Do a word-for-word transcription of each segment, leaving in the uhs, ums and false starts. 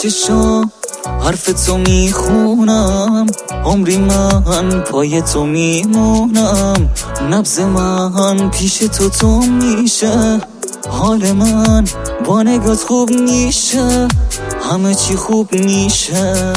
چشام حرف تو میخونم، عمری من پای تو میمونم، نبض من پیش تو تو میشه، حال من با نگات خوب میشه، همه چی خوب میشه.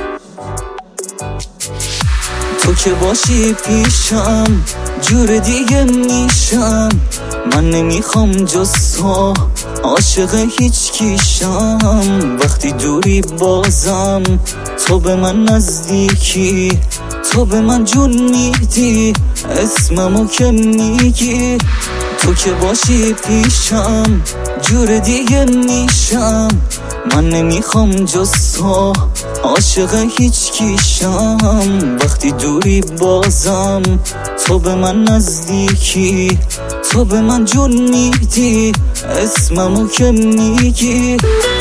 تو که باشی پیشم جور دیگه میشم، من نمیخوام جز تو عاشق هیچ کیشم. وقتی دوری بازم تو به من نزدیکی، تو به من جون میدی، اسممو که میگی. تو که باشی پیشم جور دیگه میشم، من نمیخوام جز تو عاشق هیچ کیشم. وقتی دوری بازم تو به من نزدیکی، تو به من جون میدی، اسممو که میگی.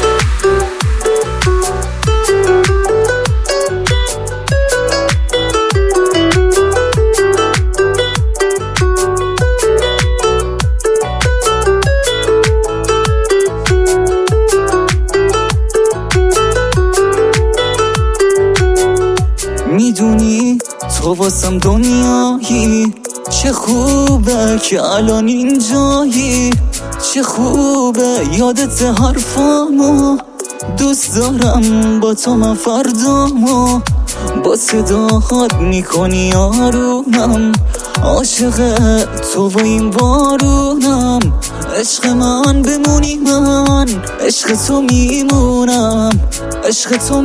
میدونی تو واسم دنیایی، چه خوبه که الان اینجایی، چه خوبه یادت حرفامو، دوست دارم با تو من فردامو، با صداهات میکنی آرومم، عاشق تو و این بارونم. عشق من بمونی، من عشق تو میمونم، عشق تو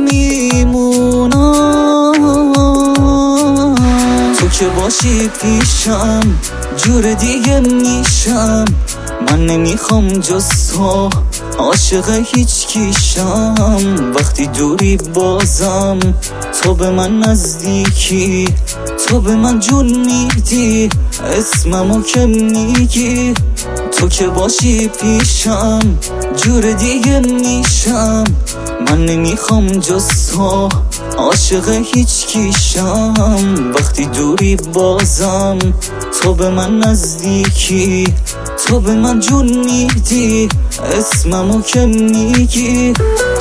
میمونم. تو که باشی پیشم جور دیگه میشم، من نمیخوام جز تو عاشق هیچ کیشم. وقتی دوری بازم تو به من نزدیکی، تو به من جون میدی، اسممو که میگی. تو که باشی پیشم جور دیگه میشم، من نمیخوام جز تو عاشق هیچ کیشم. وقتی دوری بازم تو به من نزدیکی، تو به من جون میدی، اسممو که میگی.